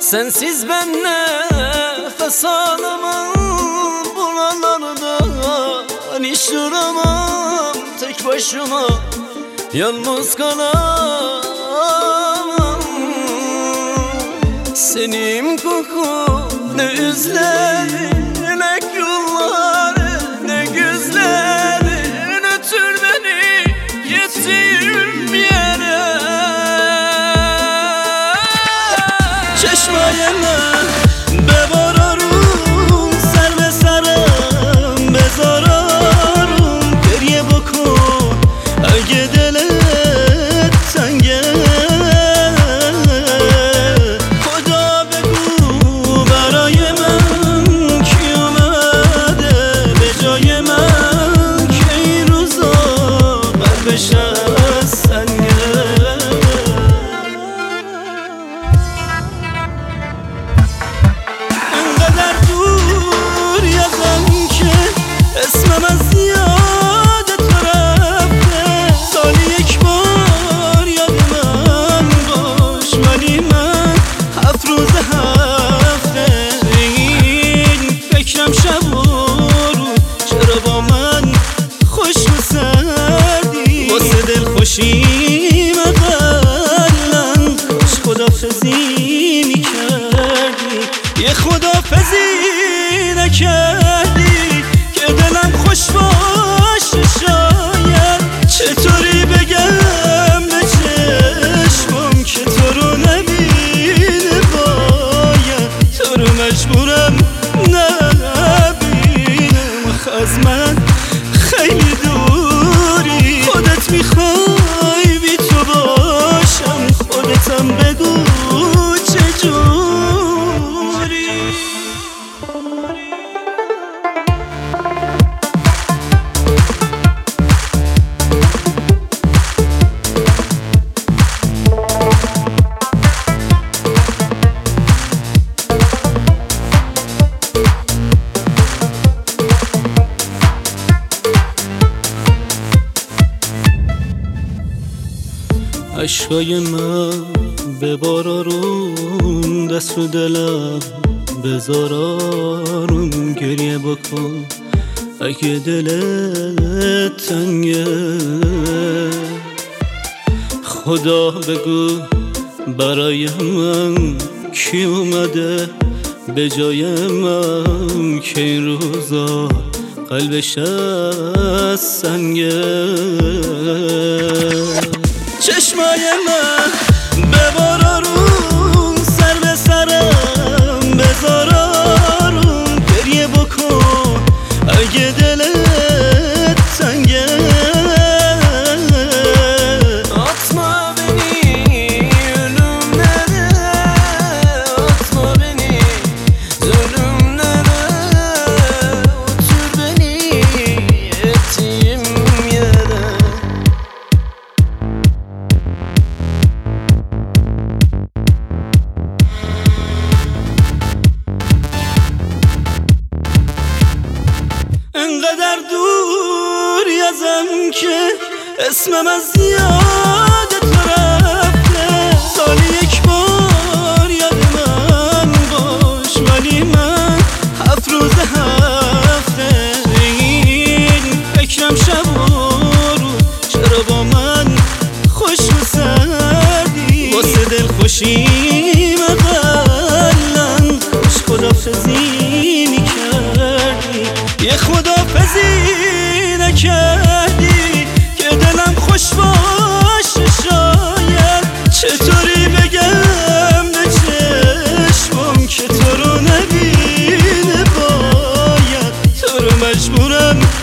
Sensiz ben nefes alamam, buralarda hiç duramam. Tek başıma yalnız kalamam. Senin kokun ne üzlerin, ne yolları, ne güzlerin ötür beni gittiğim yere. Çeşmeyene bevararım, serve sarım bezararım. Geriye bakın اگه دلت تنگه خدا بگو برای من کی اومده به جای من که این روزا قلبش از سنگه. انقدر دور یادم که اسمم از یادت رفته. سالی یک بار یاد من باش، ولی من 7 روز هفته این فکرم شب و روز چرا با من خوش و سردی. واسه دل خوشیم اقلا کاش خدافزی میکردی. یه خدافزی نکردی که دلم خوش باشه. شاید چطوری بگم به چشمم که تو رو نبینه، باید تو رو مجبورم نبینم. آخه از من خیلی دوری، خودت میخوای بی تو باشم، خودتم بگو چجوری. عشقای من ببار آروم، دست و دلم بذار آروم. گریه بکن اگه دلت تنگه. خدا بگو برای من کی اومده به جای من که این روزا قلبش از سنگه. چشمای من ببار آروم، سر به سرم بذار آروم. گریه بکن اگه دلت تنگه. Atma beni ölümlere, atma beni zulümlere. Otur beni ettiğim yere. انقدر دور یازم که اسمم از یادت رفته. سالی یک بار یاد من باش، ولی من 7 روز هفته این فکرم شب و روز چرا با من خوش و سردی. واسه دل خوشیم اقلا کاش خدافزی میکردی. یه خدافزی نکردی که دلم خوش باشه. شاید چطوری بگم به چشمم که تو رو نبینه، باید تو رو مجبورم